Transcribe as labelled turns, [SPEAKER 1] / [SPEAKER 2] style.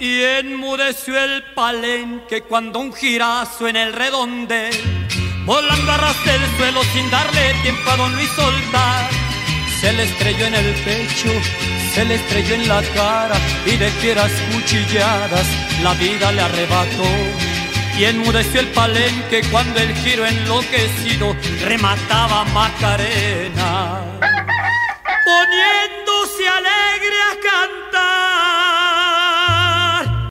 [SPEAKER 1] Y enmudeció el palenque cuando un girazo en el redondel, volando a ras del suelo sin darle tiempo a don Luis soltar, se le estrelló en el pecho, se le estrelló en la cara, y de fieras cuchilladas la vida le arrebató. Y enmudeció el palenque cuando el giro enloquecido remataba a Macarena, poniéndose alegre a cantar.